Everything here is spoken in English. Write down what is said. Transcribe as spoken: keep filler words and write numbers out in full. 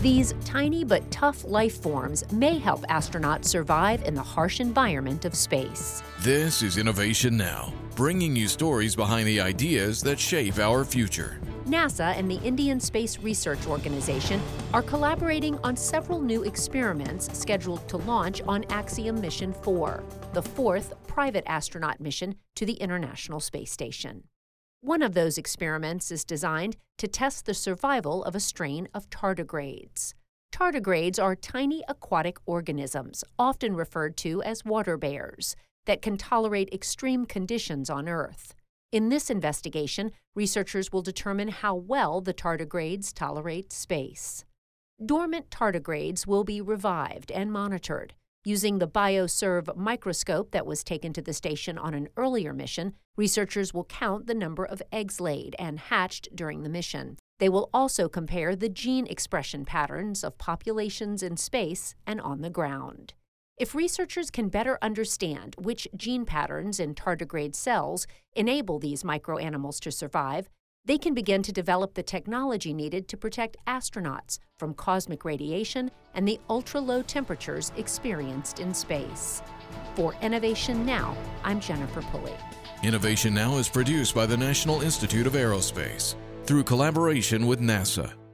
These tiny but tough life forms may help astronauts survive in the harsh environment of space. This is Innovation Now, bringing you stories behind the ideas that shape our future. NASA and the Indian Space Research Organization are collaborating on several new experiments scheduled to launch on Axiom Mission four, the fourth private astronaut mission to the International Space Station. One of those experiments is designed to test the survival of a strain of tardigrades. Tardigrades are tiny aquatic organisms, often referred to as water bears, that can tolerate extreme conditions on Earth. In this investigation, researchers will determine how well the tardigrades tolerate space. Dormant tardigrades will be revived and monitored. Using the BioServe microscope that was taken to the station on an earlier mission, researchers will count the number of eggs laid and hatched during the mission. They will also compare the gene expression patterns of populations in space and on the ground. If researchers can better understand which gene patterns in tardigrade cells enable these microanimals to survive, they can begin to develop the technology needed to protect astronauts from cosmic radiation and the ultra-low temperatures experienced in space. For Innovation Now, I'm Jennifer Pulley. Innovation Now is produced by the National Institute of Aerospace through collaboration with NASA.